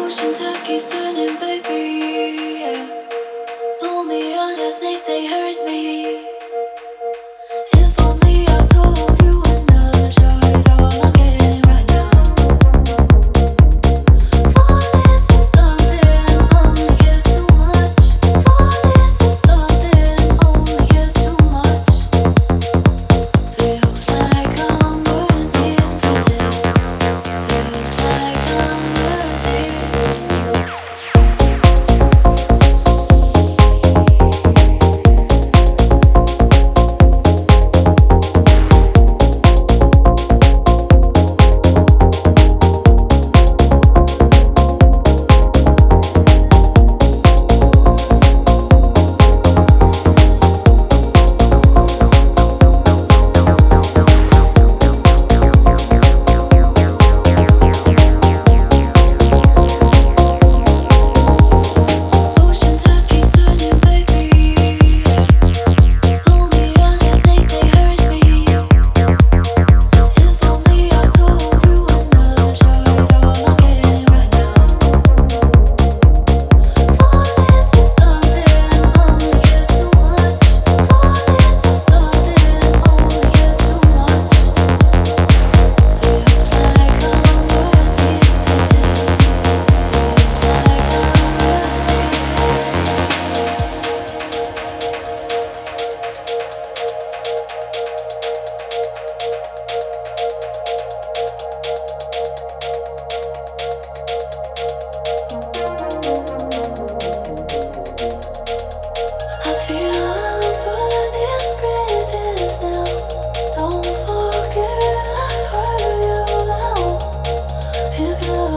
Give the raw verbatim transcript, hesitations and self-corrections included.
Oceans just keep turning, baby. Yeah. Pull me underneath, they hurt me. If only I told you another shot is all I'm getting right now. Fall into something, only gets too much. Fall into something, only gets too much. Feels like I'm worthy of it. Feels like I'm worthy. Oceans just keep turning, baby. Pull me underneath, they hurt me. If only I told you another shot is all I'm getting right now. Fall into something, only gets too much. Fall into something, only gets too much. Feels like I'm worthy of it. Feels like I'm I feel I'm burning bridges now. Don't forget I heard you loud. If you